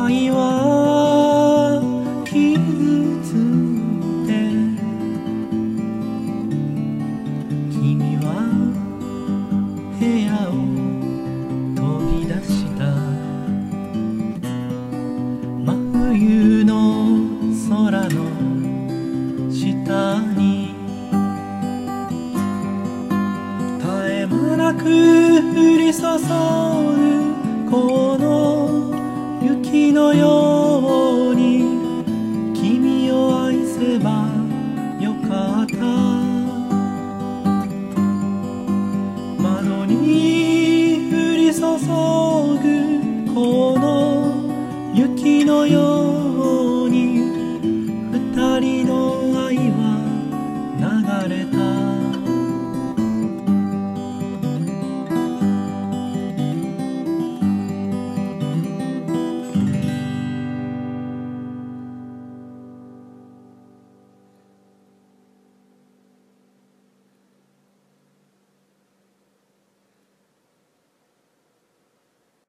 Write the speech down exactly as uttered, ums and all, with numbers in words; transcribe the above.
愛は傷ついて君は部屋を飛び出した真冬の空の下に絶え間なく降り注ぐこの雪のように君を愛せばよかった窓に降り注ぐこの雪のように